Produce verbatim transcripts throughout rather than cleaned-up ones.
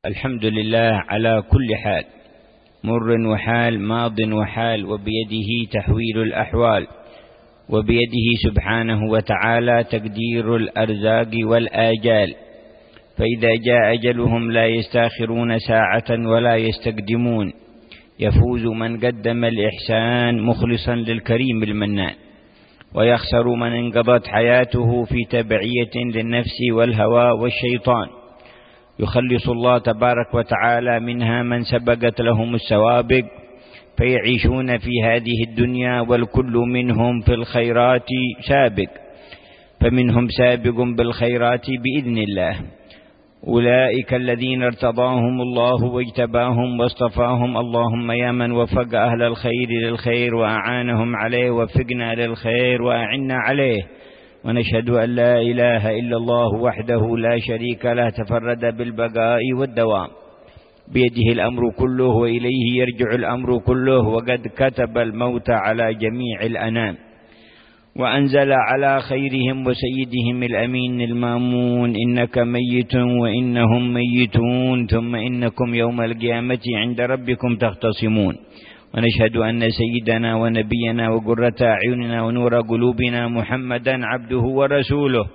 الحمد لله على كل حال، مر وحال، ماض وحال، وبيده تحويل الأحوال، وبيده سبحانه وتعالى تقدير الأرزاق والآجال، فإذا جاء أجلهم لا يستاخرون ساعة ولا يستقدمون. يفوز من قدم الإحسان مخلصا للكريم المنان، ويخسر من انقضت حياته في تبعية للنفس والهوى والشيطان. يخلص الله تبارك وتعالى منها من سبقت لهم السوابق، فيعيشون في هذه الدنيا والكل منهم في الخيرات سابق، فمنهم سابق بالخيرات بإذن الله. أولئك الذين ارتضاهم الله واجتباهم واصطفاهم. اللهم يا من وفق أهل الخير للخير وأعانهم عليه، وفقنا للخير وأعنا عليه. ونشهد أن لا إله إلا الله وحده لا شريك له، تفرد بالبقاء والدوام، بيده الأمر كله وإليه يرجع الأمر كله، وقد كتب الموت على جميع الأنام، وأنزل على خيرهم وسيدهم الأمين المامون: إنك ميت وإنهم ميتون، ثم إنكم يوم القيامة عند ربكم تختصمون. ونشهد أن سيدنا ونبينا وقرة أعيننا ونور قلوبنا محمدا عبده ورسوله،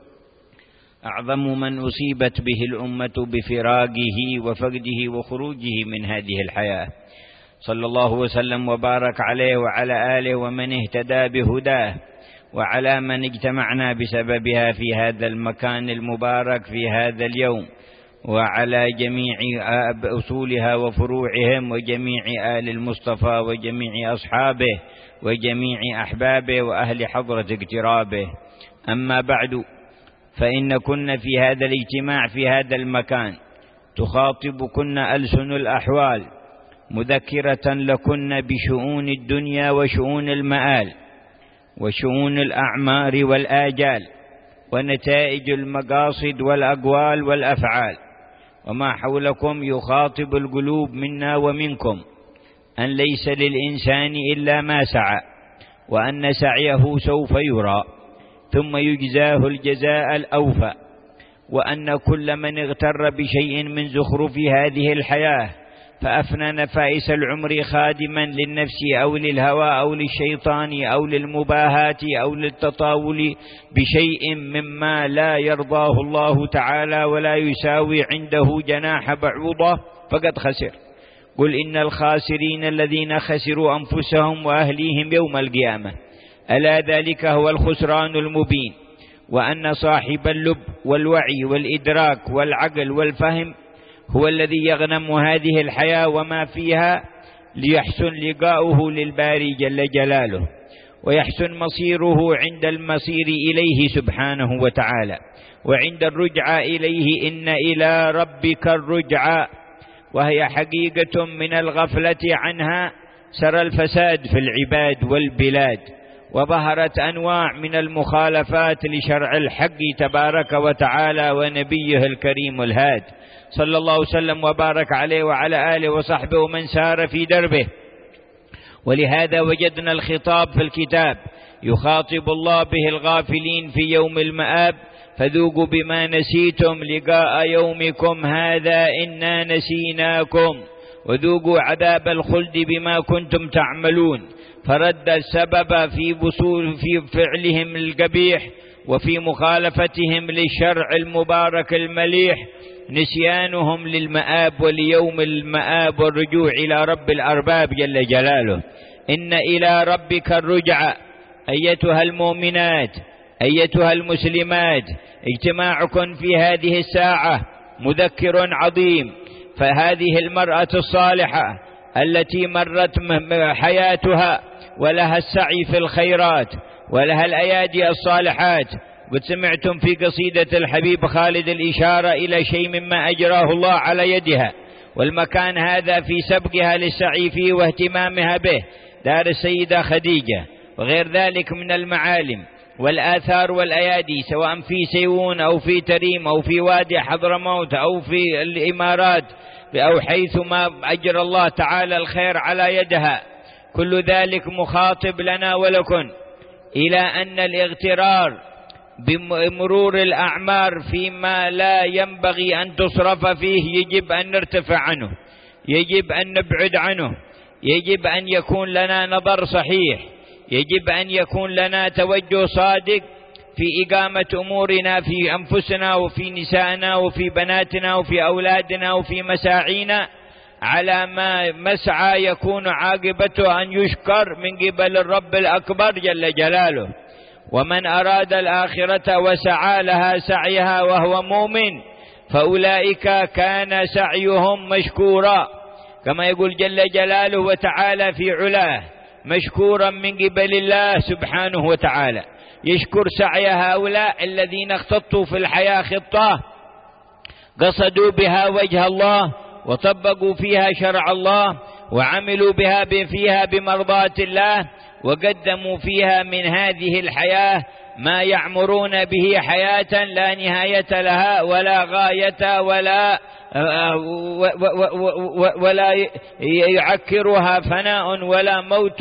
أعظم من أصيبت به الأمة بفراقه وفقده وخروجه من هذه الحياة، صلى الله وسلم وبارك عليه وعلى آله ومن اهتدى بهداه، وعلى من اجتمعنا بسببها في هذا المكان المبارك في هذا اليوم، وعلى جميع أصولها وفروعهم، وجميع آل المصطفى، وجميع أصحابه، وجميع أحبابه، وأهل حضرة اقترابه. أما بعد، فإن كنا في هذا الاجتماع في هذا المكان تخاطب كنا ألسن الأحوال، مذكرة لكن بشؤون الدنيا وشؤون المآل، وشؤون الأعمار والآجال، ونتائج المقاصد والأقوال والأفعال. وما حولكم يخاطب القلوب منا ومنكم أن ليس للإنسان إلا ما سعى، وأن سعيه سوف يرى ثم يجزاه الجزاء الأوفى، وأن كل من اغتر بشيء من زخرف هذه الحياة فأفنى نفائس العمر خادما للنفس أو للهوى أو للشيطان أو للمباهات أو للتطاول بشيء مما لا يرضاه الله تعالى ولا يساوي عنده جناح بعوضة، فقد خسر. قل إن الخاسرين الذين خسروا أنفسهم وأهليهم يوم القيامة، ألا ذلك هو الخسران المبين. وأن صاحب اللب والوعي والإدراك والعقل والفهم هو الذي يغنم هذه الحياة وما فيها، ليحسن لقاؤه للباري جل جلاله، ويحسن مصيره عند المصير إليه سبحانه وتعالى، وعند الرجعة إليه إن إلى ربك الرجعة، وهي حقيقة من الغفلة عنها سرى الفساد في العباد والبلاد، وظهرت أنواع من المخالفات لشرع الحق تبارك وتعالى ونبيه الكريم الهاد، صلى الله وسلم وبارك عليه وعلى آله وصحبه ومن سار في دربه. ولهذا وجدنا الخطاب في الكتاب يخاطب الله به الغافلين في يوم المآب: فذوقوا بما نسيتم لقاء يومكم هذا إنا نسيناكم، وذوقوا عذاب الخلد بما كنتم تعملون. فرد السبب في بصول في فعلهم القبيح وفي مخالفتهم للشرع المبارك المليح نسيانهم للمآب وليوم المآب والرجوع إلى رب الأرباب جل جلاله. إن إلى ربك الرجعة. أيتها المؤمنات، أيتها المسلمات، اجتماعكم في هذه الساعة مذكر عظيم. فهذه المرأة الصالحة التي مرت حياتها ولها السعي في الخيرات ولها الأيادي الصالحات، قد سمعتم في قصيدة الحبيب خالد الإشارة إلى شيء مما أجراه الله على يدها، والمكان هذا في سبقها للسعي فيه واهتمامها به دار السيدة خديجة، وغير ذلك من المعالم والآثار والأيادي، سواء في سيوون أو في تريم أو في وادي حضرموت أو في الإمارات أو حيث ما أجر الله تعالى الخير على يدها. كل ذلك مخاطب لنا ولكن إلى أن الاغترار بمرور الأعمار فيما لا ينبغي أن تصرف فيه يجب أن نرتفع عنه، يجب أن نبعد عنه، يجب أن يكون لنا نظر صحيح، يجب أن يكون لنا توجه صادق في إقامة أمورنا في أنفسنا وفي نسائنا وفي بناتنا وفي أولادنا وفي مساعينا على ما مسعى يكون عاقبته أن يشكر من قبل الرب الأكبر جل جلاله. ومن أراد الآخرة وسعى لها سعيها وهو مؤمن فأولئك كان سعيهم مشكورا، كما يقول جل جلاله وتعالى في علاه، مشكورا من قبل الله سبحانه وتعالى. يشكر سعي هؤلاء الذين اختطوا في الحياة خطة قصدوا بها وجه الله وطبقوا فيها شرع الله وعملوا بها فيها بمرضاة الله، وقدموا فيها من هذه الحياة ما يعمرون به حياة لا نهاية لها ولا غاية ولا ولا يعكرها فناء ولا موت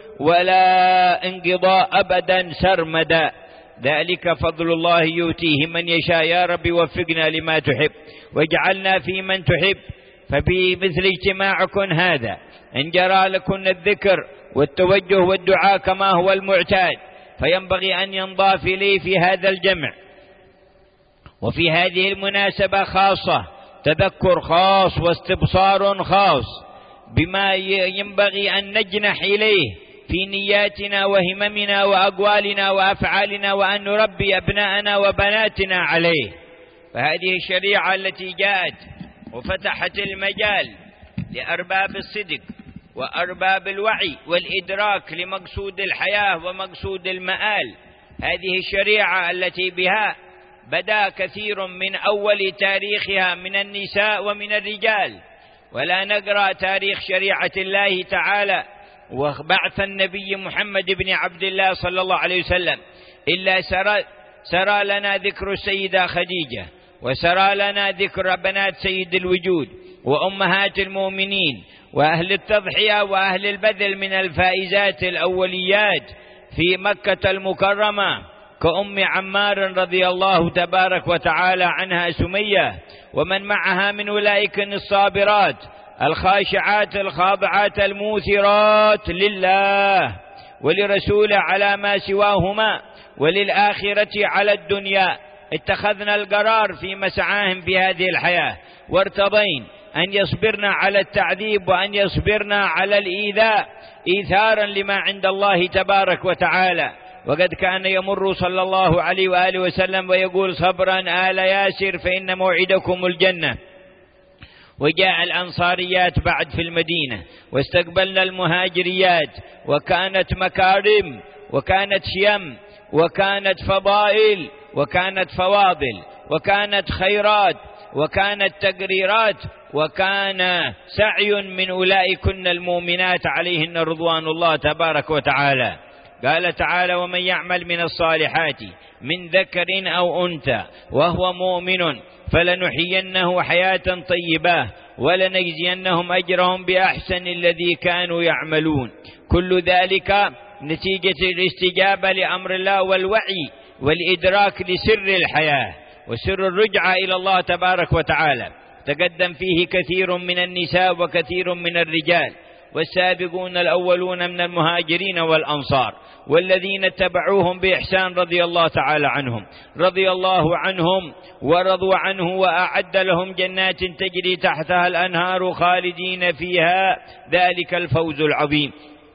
ولا انقضاء أبدا سرمدا. ذلك فضل الله يؤتيه من يشاء. يا رب وفقنا لما تحب واجعلنا في من تحب. ففي مثل اجتماعكم هذا إن جرى لكم الذكر والتوجه والدعاء كما هو المعتاد، فينبغي أن ينضاف لي في هذا الجمع وفي هذه المناسبة خاصة تذكر خاص واستبصار خاص بما ينبغي أن نجنح إليه في نياتنا وهممنا وأقوالنا وأفعالنا، وأن نربي أبناءنا وبناتنا عليه. فهذه الشريعة التي جاءت وفتحت المجال لأرباب الصدق وأرباب الوعي والإدراك لمقصود الحياة ومقصود المآل، هذه الشريعة التي بها بدأ كثير من أول تاريخها من النساء ومن الرجال. ولا نقرأ تاريخ شريعة الله تعالى وبعث النبي محمد بن عبد الله صلى الله عليه وسلم إلا سرى, سرى لنا ذكر السيدة خديجة، وسرى لنا ذكر بنات سيد الوجود وأمهات المؤمنين وأهل التضحية وأهل البذل من الفائزات الأوليات في مكة المكرمة كأم عمار رضي الله تبارك وتعالى عنها سمية، ومن معها من أولئك الصابرات الخاشعات الخاضعات الموثرات لله ولرسوله على ما سواهما وللآخرة على الدنيا. اتخذنا القرار في مسعاهم في هذه الحياة وارتضين أن يصبرنا على التعذيب وأن يصبرنا على الإيذاء إيثارا لما عند الله تبارك وتعالى. وقد كان يمر صلى الله عليه وآله وسلم ويقول صبرا آل ياسر فإن موعدكم الجنة. وجاء الأنصاريات بعد في المدينة واستقبلنا المهاجريات، وكانت مكارم وكانت شيم وكانت فضائل وكانت فواضل وكانت خيرات وكانت تقريرات وكان سعي من أولئكن المؤمنات عليهن رضوان الله تبارك وتعالى. قال تعالى ومن يعمل من الصالحات من ذكر أو أنثى وهو مؤمن فلنحيينه حياة طيبة ولنجزينهم أجرهم بأحسن الذي كانوا يعملون. كل ذلك نتيجة الاستجابة لأمر الله والوعي والإدراك لسر الحياة وسر الرجعة إلى الله تبارك وتعالى. تقدم فيه كثير من النساء وكثير من الرجال، والسابقون الأولون من المهاجرين والأنصار والذين اتبعوهم بإحسان رضي الله تعالى عنهم رضي الله عنهم ورضوا عنه وأعد لهم جنات تجري تحتها الأنهار خالدين فيها ذلك الفوز العظيم.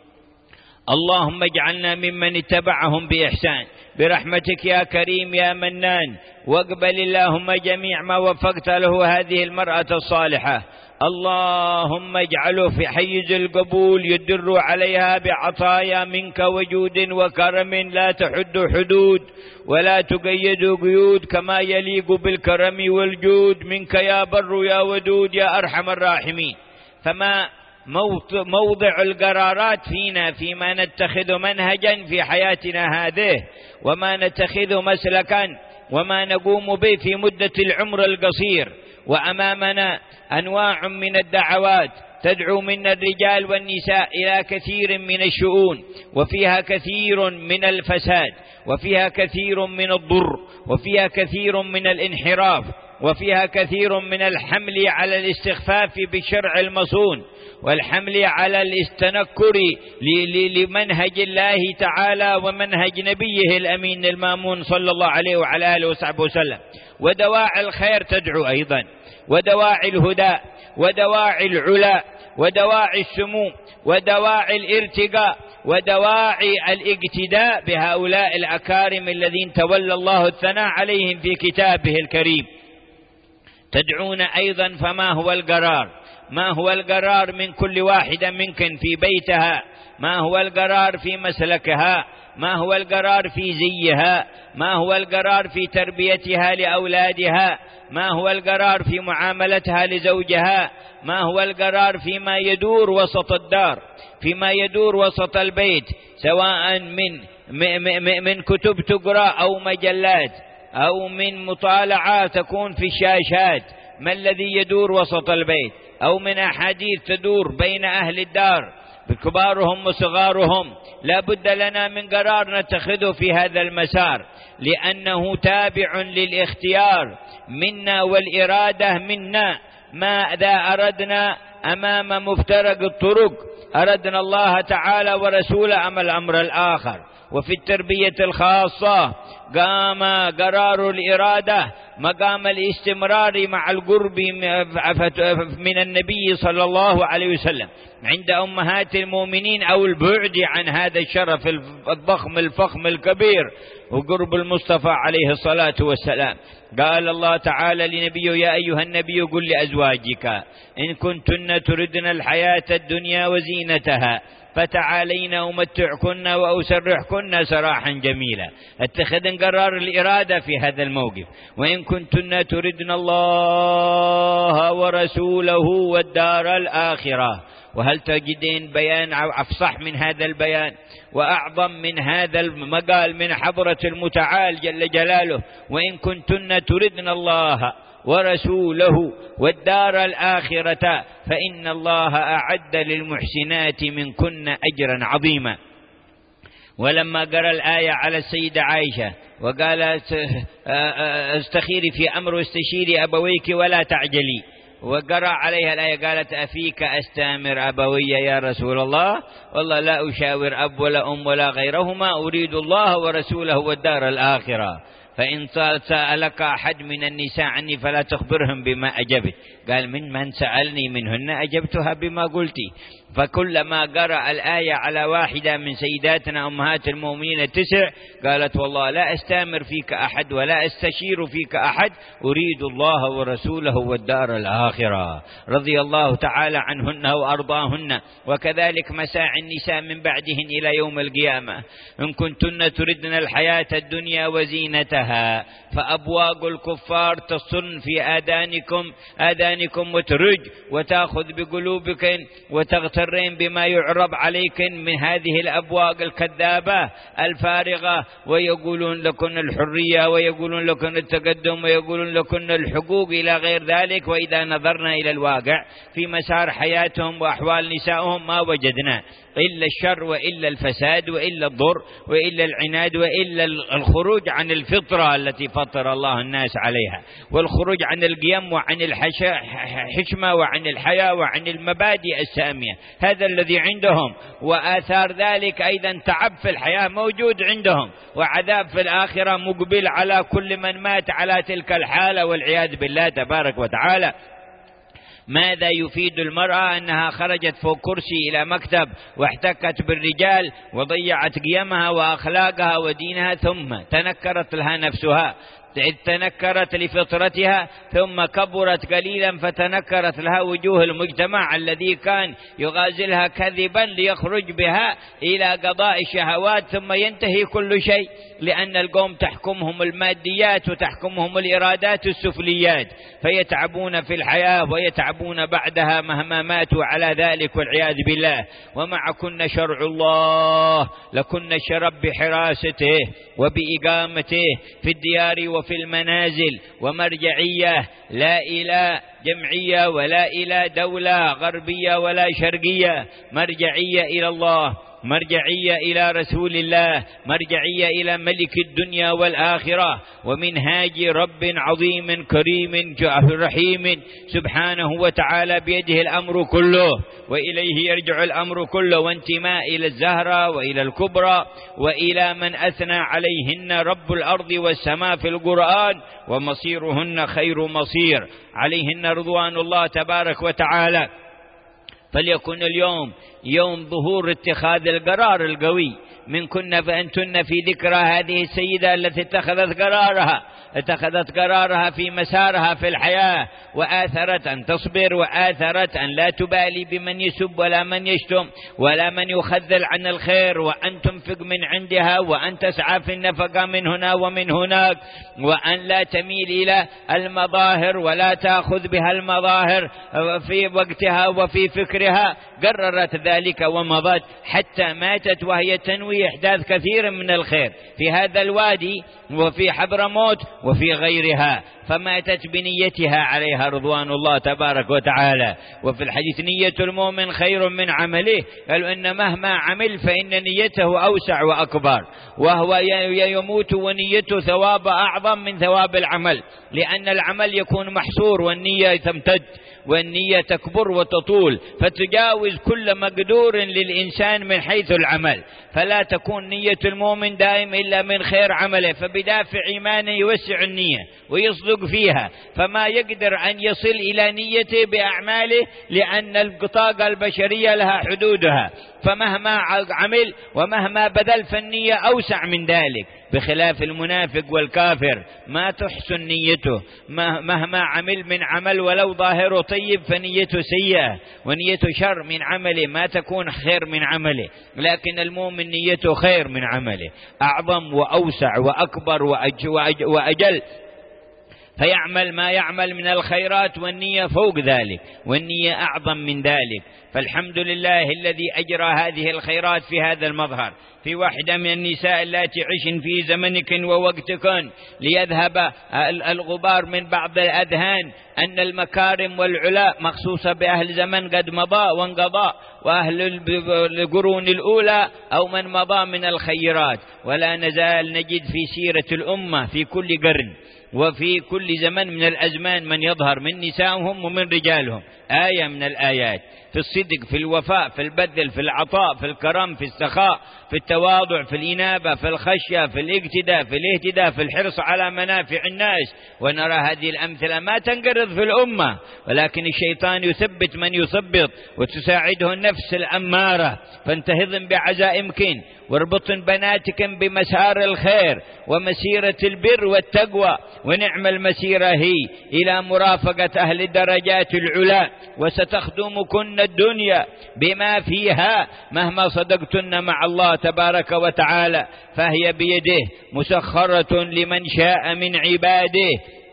اللهم اجعلنا ممن اتبعهم بإحسان برحمتك يا كريم يا منان، واقبل اللهم جميع ما وفقت له هذه المرأة الصالحة. اللهم اجعله في حيز القبول يدر عليها بعطايا منك وجود وكرم لا تحد حدود ولا تقيد قيود، كما يليق بالكرم والجود منك يا بر يا ودود يا أرحم الراحمين. فما موضع القرارات فينا فيما نتخذ منهجا في حياتنا هذه وما نتخذ مسلكا وما نقوم به في مدة العمر القصير، وأمامنا أنواع من الدعوات تدعو منا الرجال والنساء إلى كثير من الشؤون، وفيها كثير من الفساد، وفيها كثير من الضر، وفيها كثير من الانحراف، وفيها كثير من الحمل على الاستخفاف بالشرع المصون، والحمل على التنكر لمنهج الله تعالى ومنهج نبيه الأمين المامون صلى الله عليه وعلى آله وصحبه وسلم. ودواعي الخير تدعو أيضا، ودواعي الهدى، ودواعي العلا، ودواعي السمو، ودواعي الارتقاء، ودواعي الاقتداء بهؤلاء الأكارم الذين تولى الله الثناء عليهم في كتابه الكريم. تدعون أيضا، فما هو القرار؟ ما هو القرار من كل واحدة منكن في بيتها؟ ما هو القرار في مسلكها؟ ما هو القرار في زيها؟ ما هو القرار في تربيتها لأولادها؟ ما هو القرار في معاملتها لزوجها؟ ما هو القرار فيما يدور وسط الدار، فيما يدور وسط البيت، سواء من من كتب تقرأ أو مجلات أو من مطالعات تكون في الشاشات؟ ما الذي يدور وسط البيت؟ أو من أحاديث تدور بين أهل الدار بكبارهم وصغارهم؟ لا بد لنا من قرار نتخذه في هذا المسار، لأنه تابع للاختيار منا والإرادة منا. ماذا أردنا أمام مفترق الطرق؟ أردنا الله تعالى ورسوله أم الأمر الآخر؟ وفي التربية الخاصة قام قرار الإرادة مقام الاستمرار مع القرب من النبي صلى الله عليه وسلم عند أمهات المؤمنين، أو البعد عن هذا الشرف الضخم الفخم الكبير وقرب المصطفى عليه الصلاة والسلام. قال الله تعالى لنبيه: يا أيها النبي قل لأزواجك إن كنتن تردن الحياة الدنيا وزينتها فتعالين أمتعكن وأسرحكن سراحا جميلا. اتخذن قرار الإرادة في هذا الموقف. وإن كنتن تردن الله ورسوله والدار الآخرة. وهل تجدين بيان أفصح من هذا البيان وأعظم من هذا المقال من حضرة المتعال جل جلاله؟ وإن كنتن تردن الله ورسوله والدار الآخرة فإن الله أعد للمحسنات منكن أجرا عظيما. ولما قرأ الآية على السيدة عائشة وقالت: استخيري في أمر واستشيري أبويك ولا تعجلي، وقرأ عليها الآية قالت: أفيك أستامر أبوي يا رسول الله؟ والله لا أشاور أب ولا أم ولا غيرهما، أريد الله ورسوله والدار الآخرة. فإن سألك أحد من النساء عني فلا تخبرهم بما أجبت. قال: من من سألني منهن أجبتها بما قلتي. فكلما قرأ الآية على واحدة من سيداتنا أمهات المؤمنين التسع قالت: والله لا أستامر فيك أحد ولا أستشير فيك أحد، أريد الله ورسوله والدار الآخرة. رضي الله تعالى عنهن وأرضاهن. وكذلك مساعي النساء من بعدهن إلى يوم القيامة: إن كنتن تردن الحياة الدنيا وزينتها فأبواق الكفار تصن في آذانكم آذانكم وترج وتأخذ بقلوبكم وتغترين بما يعرض عليكم من هذه الأبواق الكذابة الفارغة، ويقولون لكن الحرية، ويقولون لكن التقدم، ويقولون لكن الحقوق إلى غير ذلك. وإذا نظرنا إلى الواقع في مسار حياتهم وأحوال نسائهم ما وجدنا إلا الشر وإلا الفساد وإلا الضر وإلا العناد وإلا الخروج عن الفطرة التي فطر الله الناس عليها، والخروج عن القيم وعن الحشمة وعن الحياة وعن المبادئ السامية. هذا الذي عندهم، وآثار ذلك أيضا تعب في الحياة موجود عندهم، وعذاب في الآخرة مقبل على كل من مات على تلك الحالة والعياذ بالله تبارك وتعالى. ماذا يفيد المرأة أنها خرجت فوق كرسي إلى مكتب واحتكت بالرجال وضيعت قيمها وأخلاقها ودينها، ثم تنكرت لها نفسها، تنكرت لفطرتها، ثم كبرت قليلا فتنكرت لها وجوه المجتمع الذي كان يغازلها كذبا ليخرج بها إلى قضاء الشهوات، ثم ينتهي كل شيء، لأن القوم تحكمهم الماديات وتحكمهم الإرادات السفليات، فيتعبون في الحياة ويتعبون بعدها مهما ماتوا على ذلك والعياذ بالله. ومعكن شرع الله لكن الشرب بحراسته وبإقامته في الديار وفي وفي المنازل، ومرجعية لا إلى جمعية ولا إلى دولة غربية ولا شرقية، مرجعية إلى الله، مرجعية إلى رسول الله، مرجعية إلى ملك الدنيا والآخرة، ومنهاج رب عظيم كريم رحيم سبحانه وتعالى بيده الأمر كله وإليه يرجع الأمر كله، وانتماء إلى الزهرة وإلى الكبرى وإلى من أثنى عليهن رب الأرض والسماء في القرآن، ومصيرهن خير مصير، عليهن رضوان الله تبارك وتعالى. فليكن اليوم يوم ظهور اتخاذ القرار القوي منكن فأنتن في ذكرى هذه السيدة التي اتخذت قرارها اتخذت قرارها في مسارها في الحياة، وآثرت أن تصبر، وآثرت أن لا تبالي بمن يسب ولا من يشتم ولا من يخذل عن الخير، وأن تنفق من عندها، وأن تسعى في النفقة من هنا ومن هناك، وأن لا تميل إلى المظاهر ولا تأخذ بها المظاهر في وقتها وفي فكرها. قررت ذلك ومضت حتى ماتت وهي تنوي إحداث كثير من الخير في هذا الوادي وفي حضرموت وفي غيرها، فماتت بنيتها عليها رضوان الله تبارك وتعالى. وفي الحديث نية المؤمن خير من عمله، قالوا إن مهما عمل فإن نيته أوسع وأكبر، وهو يموت ونيته ثواب أعظم من ثواب العمل، لأن العمل يكون محصور والنية تمتد والنية تكبر وتطول، فتجاوز كل مقدور للإنسان من حيث العمل، فلا تكون نية المؤمن دائم إلا من خير عمله، فبدافع إيمانه يوسع النية ويصدق فيها، فما يقدر أن يصل إلى نيته بأعماله، لأن الطاقة البشرية لها حدودها، فمهما عمل ومهما بذل فالنية أوسع من ذلك، بخلاف المنافق والكافر ما تحسن نيته، مهما عمل من عمل ولو ظاهره طيب فنيته سيئة، ونيته شر من عمله ما تكون خير من عمله، لكن المؤمن نيته خير من عمله، أعظم وأوسع وأكبر وأج وأج وأجل، فيعمل ما يعمل من الخيرات، والنية فوق ذلك، والنية أعظم من ذلك. فالحمد لله الذي أجرى هذه الخيرات في هذا المظهر في واحدة من النساء التي عشن في زمنك ووقتكن، ليذهب الغبار من بعض الأذهان أن المكارم والعلاء مخصوصة بأهل زمن قد مضى وانقضى، وأهل القرون الأولى أو من مضى من الخيرات، ولا نزال نجد في سيرة الأمة في كل قرن وفي كل زمن من الأزمان من يظهر من نسائهم ومن رجالهم آية من الآيات في الصدق، في الوفاء، في البذل، في العطاء، في الكرم، في السخاء، في التواضع، في الإنابة، في الخشية، في الاقتداء، في الاهتداء، في الحرص على منافع الناس. ونرى هذه الأمثلة ما تنقرض في الأمة، ولكن الشيطان يثبت من يثبط، وتساعده النفس الأمارة، فانتهضن بعزائمكن واربطن بناتكم بمسار الخير ومسيرة البر والتقوى، ونعم المسيرة هي إلى مرافقة أهل الدرجات العلا، وستخدمكن الدنيا بما فيها مهما صدقتن مع الله تبارك وتعالى، فهي بيده مسخرة لمن شاء من عباده،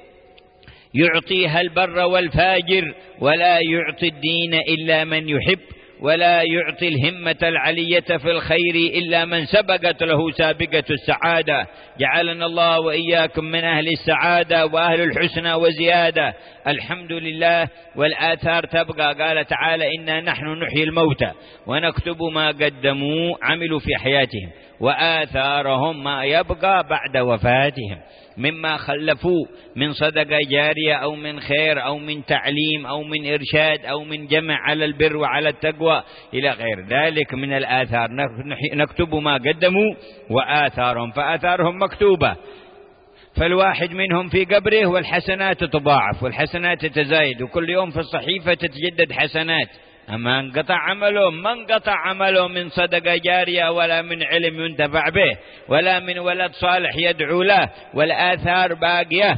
يعطيها البر والفاجر، ولا يعطي الدين إلا من يحب، ولا يعطي الهمة العلية في الخير إلا من سبقت له سابقة السعادة. جعلنا الله وإياكم من أهل السعادة وأهل الحسنى وزيادة. الحمد لله. والآثار تبقى، قال تعالى إنا نحن نحيي الموتى ونكتب ما قدموا عملوا في حياتهم، وآثارهم ما يبقى بعد وفاتهم مما خلفوا من صدقة جارية أو من خير أو من تعليم أو من إرشاد أو من جمع على البر وعلى التقوى إلى غير ذلك من الآثار. نكتب ما قدموا وآثارهم، فآثارهم مكتوبة، فالواحد منهم في قبره والحسنات تضاعف والحسنات تتزايد، وكل يوم في الصحيفة تتجدد حسنات. أما انقطع عمله، ما انقطع عمله من صدقة جارية ولا من علم ينتفع به ولا من ولد صالح يدعو له، والآثار باقية.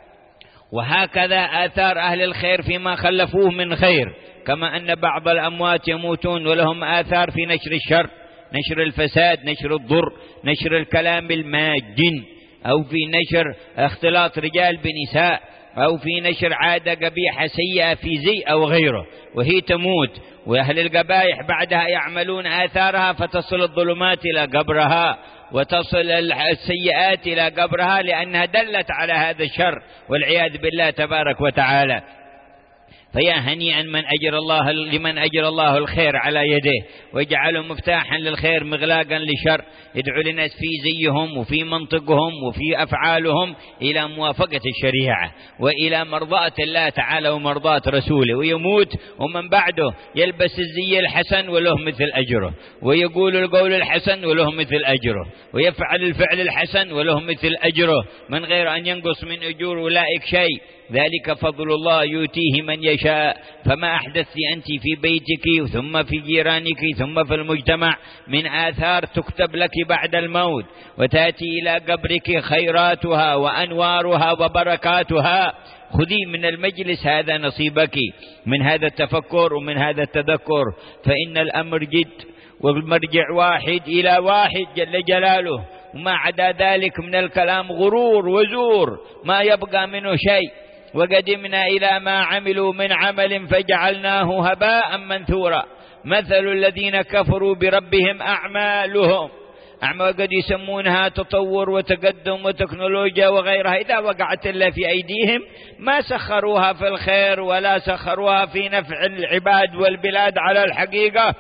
وهكذا آثار أهل الخير فيما خلفوه من خير، كما أن بعض الأموات يموتون ولهم آثار في نشر الشر، نشر الفساد، نشر الضر، نشر الكلام الماجن، أو في نشر اختلاط رجال بنساء، أو في نشر عادة قبيحة سيئة في زي أو غيره، وهي تموت، وأهل القبائح بعدها يعملون آثارها، فتصل الظلمات إلى قبرها وتصل السيئات إلى قبرها لأنها دلت على هذا الشر والعياذ بالله تبارك وتعالى. فيا هنيئا من أجر الله لمن أجر الله الخير على يديه ويجعله مفتاحا للخير مغلاقا للشر، يدعو للناس في زيهم وفي منطقهم وفي أفعالهم إلى موافقة الشريعة وإلى مرضاة الله تعالى ومرضاة رسوله، ويموت ومن بعده يلبس الزي الحسن وله مثل أجره، ويقول القول الحسن وله مثل أجره، ويفعل الفعل الحسن وله مثل أجره من غير أن ينقص من أجور أولئك شيء. ذلك فضل الله يؤتيه من يشاء. فما أحدثت أنت في بيتك ثم في جيرانك ثم في المجتمع من آثار تكتب لك بعد الموت، وتأتي إلى قبرك خيراتها وأنوارها وبركاتها. خذي من المجلس هذا نصيبك من هذا التفكر ومن هذا التذكر، فإن الأمر جد والمرجع واحد إلى واحد جل جلاله، وما عدا ذلك من الكلام غرور وزور ما يبقى منه شيء. وقدمنا إلى ما عملوا من عمل فجعلناه هباء منثورا. مثل الذين كفروا بربهم أعمالهم، أعمال قد يسمونها تطور وتقدم وتكنولوجيا وغيرها، إذا وقعت إلا في أيديهم ما سخروها في الخير ولا سخروها في نفع العباد والبلاد على الحقيقة،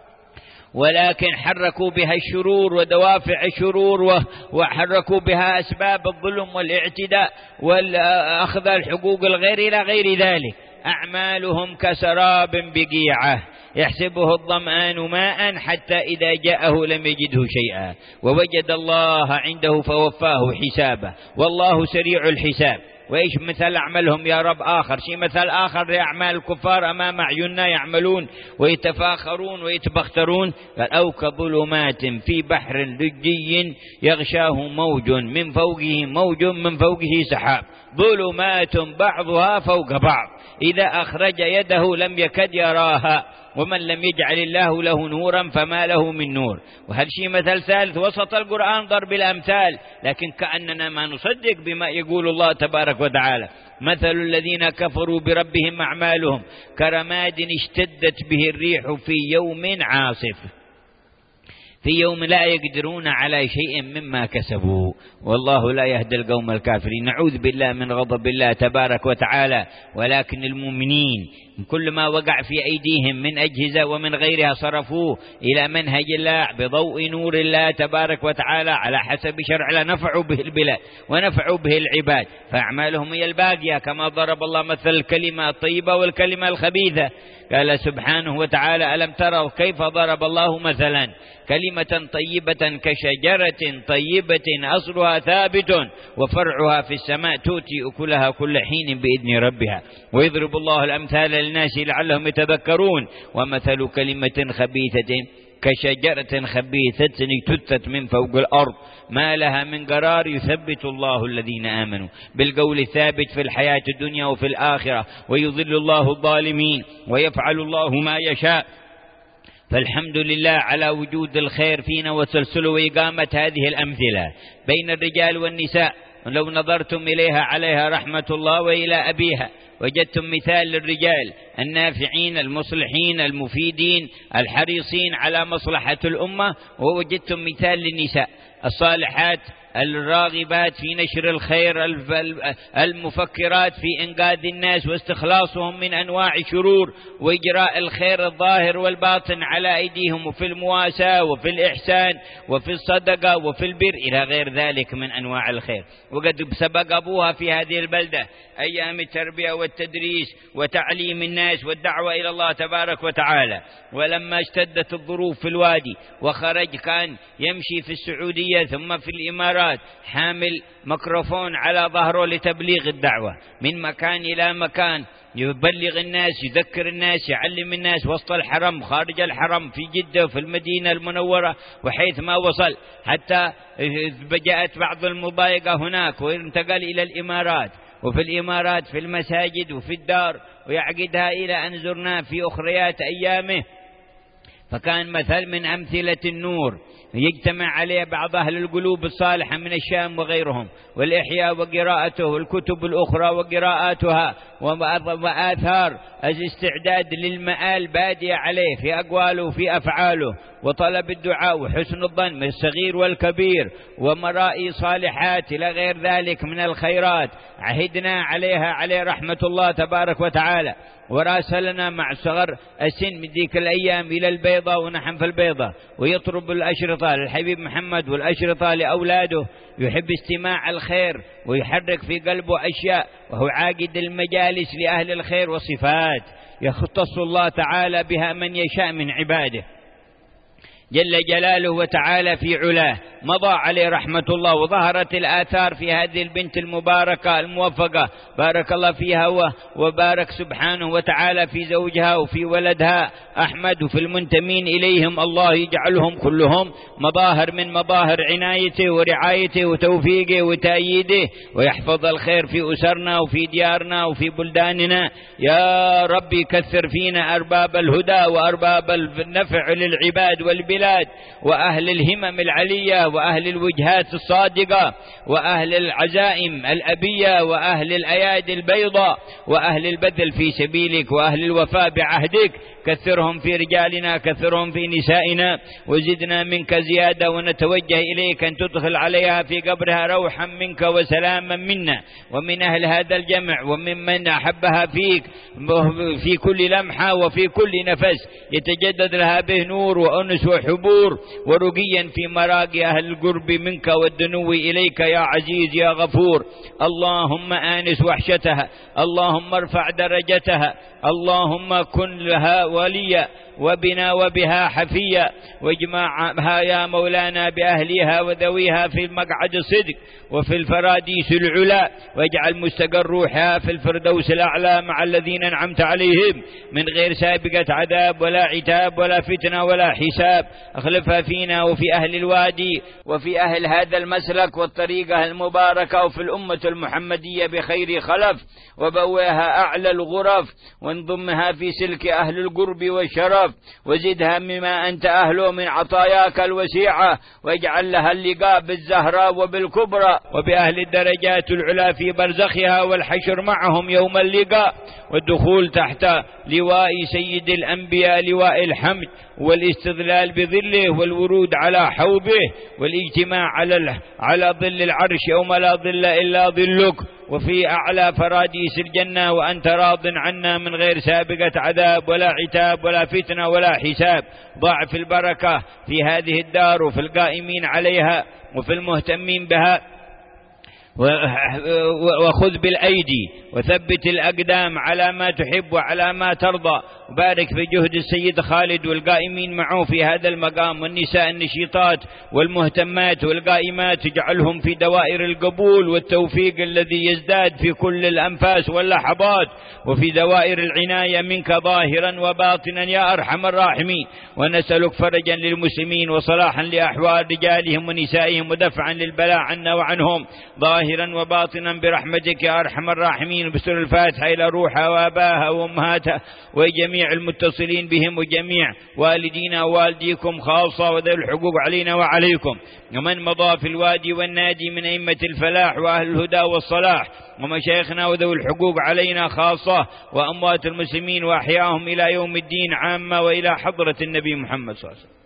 ولكن حركوا بها الشرور ودوافع الشرور، وحركوا بها أسباب الظلم والاعتداء والأخذ الحقوق الغير إلى غير ذلك. أعمالهم كسراب بقيعة يحسبه الظمآن ماء حتى إذا جاءه لم يجده شيئا ووجد الله عنده فوفاه حسابه والله سريع الحساب. وإيش مثل أعمالهم يا رب آخر شيء مثل آخر لأعمال الكفار أمام أعيننا يعملون ويتفاخرون ويتبخترون. قال أو كظلمات في بحر لجي يغشاه موج من فوقه موج من فوقه سحاب ظلمات بعضها فوق بعض إذا أخرج يده لم يكد يراها ومن لم يجعل الله له نورا فما له من نور. وهل شيء مثل ثالث وسط القرآن ضرب الأمثال، لكن كأننا ما نصدق بما يقول الله تبارك وتعالى. مثل الذين كفروا بربهم أعمالهم كرماد اشتدت به الريح في يوم عاصف، في يوم لا يقدرون على شيء مما كسبوا والله لا يهدي القوم الكافرين. نعوذ بالله من غضب الله تبارك وتعالى. ولكن المؤمنين كل ما وقع في أيديهم من أجهزة ومن غيرها صرفوه إلى منهج الله بضوء نور الله تبارك وتعالى على حسب شرع الله، نفعوا به البلاد ونفعوا به العباد، فأعمالهم هي الباقية. كما ضرب الله مثل الكلمة الطيبة والكلمة الخبيثة، قال سبحانه وتعالى ألم تروا كيف ضرب الله مثلا كلمة طيبة كشجرة طيبة أصلها ثابت وفرعها في السماء تؤتي أكلها كل حين بإذن ربها ويضرب الله الأمثال للناس لعلهم يتذكرون. ومثل كلمة خبيثة كشجرة خبيثة اجتثت من فوق الأرض ما لها من قرار يثبت الله الذين آمنوا بالقول الثابت في الحياة الدنيا وفي الآخرة ويضل الله الظالمين ويفعل الله ما يشاء. فالحمد لله على وجود الخير فينا وسلسله وإقامة هذه الأمثلة بين الرجال والنساء. لو نظرتم إليها عليها رحمة الله وإلى أبيها وجدتم مثال للرجال النافعين المصلحين المفيدين الحريصين على مصلحة الأمة، ووجدتم مثال للنساء الصالحات الراغبات في نشر الخير المفكرات في إنقاذ الناس واستخلاصهم من أنواع شرور وإجراء الخير الظاهر والباطن على أيديهم، وفي المواساة وفي الإحسان وفي الصدقة وفي البر إلى غير ذلك من أنواع الخير. وقد سبق أبوها في هذه البلدة أيام التربية والتدريس وتعليم الناس والدعوة إلى الله تبارك وتعالى. ولما اشتدت الظروف في الوادي وخرج كان يمشي في السعودية ثم في الإمارات حامل ميكروفون على ظهره لتبليغ الدعوة من مكان إلى مكان، يبلغ الناس يذكر الناس يعلم الناس وسط الحرم خارج الحرم في جدة وفي المدينة المنورة وحيث ما وصل، حتى جاءت بعض المضايقة هناك وانتقل إلى الإمارات، وفي الإمارات في المساجد وفي الدار ويعقدها إلى أن زرناه في أخريات أيامه. فكان مثل من أمثلة النور يجتمع عليه بعض أهل القلوب الصالحة من الشام وغيرهم، والإحياء وقراءته والكتب الأخرى وقراءاتها وآثار الاستعداد للمآل بادية عليه في أقواله وفي أفعاله، وطلب الدعاء وحسن الظن من الصغير والكبير، ومرائي صالحات إلى غير ذلك من الخيرات عهدنا عليها عليه رحمة الله تبارك وتعالى. وراسلنا مع صغر السن من ذيك الأيام إلى البيضة ونحن في البيضة، ويطرب الأشرطة للحبيب محمد والأشرطة لأولاده، يحب استماع الخير ويحرك في قلبه أشياء، وهو عاقد المجالس لأهل الخير وصفات يختص الله تعالى بها من يشاء من عباده جل جلاله وتعالى في علاه. مضى عليه رحمة الله، وظهرت الآثار في هذه البنت المباركة الموفقة بارك الله فيها، وبارك سبحانه وتعالى في زوجها وفي ولدها أحمد، وفي المنتمين إليهم الله يجعلهم كلهم مظاهر من مظاهر عنايته ورعايته وتوفيقه وتأييده، ويحفظ الخير في أسرنا وفي ديارنا وفي بلداننا يا ربي. كثر فينا أرباب الهدى وأرباب النفع للعباد والبلاد، وأهل الهمم العلية، وأهل الوجهات الصادقة، وأهل العزائم الأبية، وأهل الأيادي البيضاء، وأهل البذل في سبيلك، وأهل الوفاء بعهدك. كثرهم في رجالنا، كثرهم في نسائنا، وزدنا منك زيادة، ونتوجه إليك أن تدخل عليها في قبرها روحا منك وسلاما منا ومن أهل هذا الجمع، وممن أحبها فيك في كل لمحة وفي كل نفس، يتجدد لها به نور وأنس وحبور ورقيا في مراقي أهل القرب منك والدنو إليك يا عزيز يا غفور. اللهم آنس وحشتها، اللهم ارفع درجتها، اللهم كن لها وليا وبنا وبها حفيا، واجمعها يا مولانا بأهلها وذويها في المقعد الصدق وفي الفراديس العلا، واجعل مستقر روحها في الفردوس الأعلى مع الذين أنعمت عليهم من غير سابقة عذاب ولا عتاب ولا فتنة ولا حساب. اخلفها فينا وفي أهل الوادي وفي أهل هذا المسلك والطريقة المباركة وفي الأمة المحمدية بخير خلف، وبويها أعلى الغرف، وانضمها في سلك أهل القرب والشرف، وزدها مما أنت أهله من عطاياك الوسيعة، واجعل لها اللقاء بالزهراء وبالكبرى وبأهل الدرجات العلا في برزخها، والحشر معهم يوم اللقاء، والدخول تحت لواء سيد الأنبياء لواء الحمد، والاستظلال بظله، والورود على حوضه، والاجتماع على على ظل العرش يوم لا ظل إلا ظلك، وفي أعلى فراديس الجنة، وأنت راض عنا من غير سابقة عذاب ولا عتاب ولا فتنة ولا حساب. ضاعف البركة في هذه الدار وفي القائمين عليها وفي المهتمين بها، وخذ بالأيدي وثبت الأقدام على ما تحب وعلى ما ترضى. وبارك في جهد السيد خالد والقائمين معه في هذا المقام، والنساء النشيطات والمهتمات والقائمات، اجعلهم في دوائر القبول والتوفيق الذي يزداد في كل الأنفاس واللحظات، وفي دوائر العناية منك ظاهرا وباطنا يا أرحم الراحمين. ونسألك فرجا للمسلمين وصلاحا لأحوال رجالهم ونسائهم، ودفعا للبلاء عنا وعنهم ظاهرا وباطنا برحمتك يا أرحم الراحمين. بسر الفاتحة إلى روحها وأباها وأمهاتها وجميع المتصلين بهم، وجميع والدينا ووالديكم خاصة، وذوي الحقوق علينا وعليكم، ومن مضى في الوادي والنادي من أئمة الفلاح وأهل الهدى والصلاح، ومشايخنا وذوي الحقوق علينا خاصة، وأموات المسلمين وأحياهم إلى يوم الدين عامة، وإلى حضرة النبي محمد صلى الله عليه وسلم.